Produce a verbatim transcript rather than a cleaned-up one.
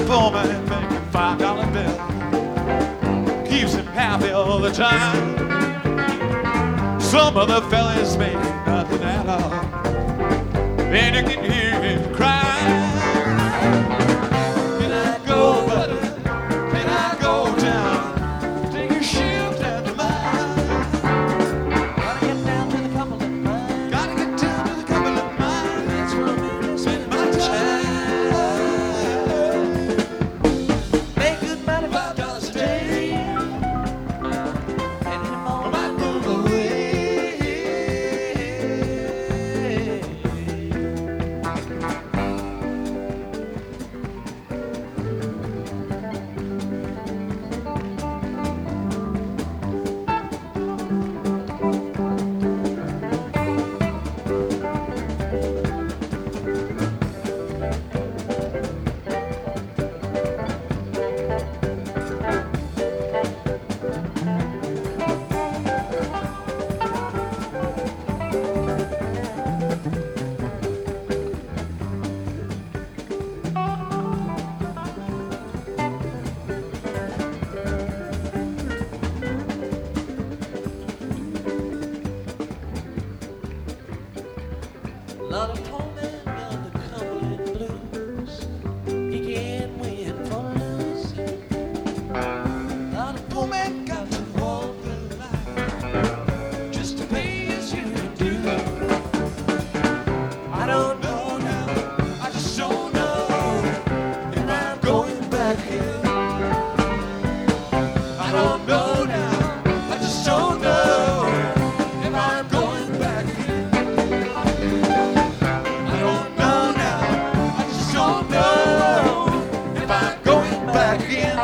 poor man making five dollar bill keeps him happy all the time. Some other fellas make nothing at all, and you can hear him cry. Can I go, buddy? Can I go down? Take your shift at the mine. Gotta get down to the Cumberland mine. Gotta get down to the Cumberland mine. That's where I'm spending my time. Make good money, five dollars a day, and in the morning I might move away. A lot of poor men on the Cumberland blues, he can't win for losing. A lot of poor men got to walk the line just to pay as you do. I don't know now, I just don't know if I'm going back here. I don't know now, I just don't know if I'm going back here. I don't know now, I just don't know if I'm going back in.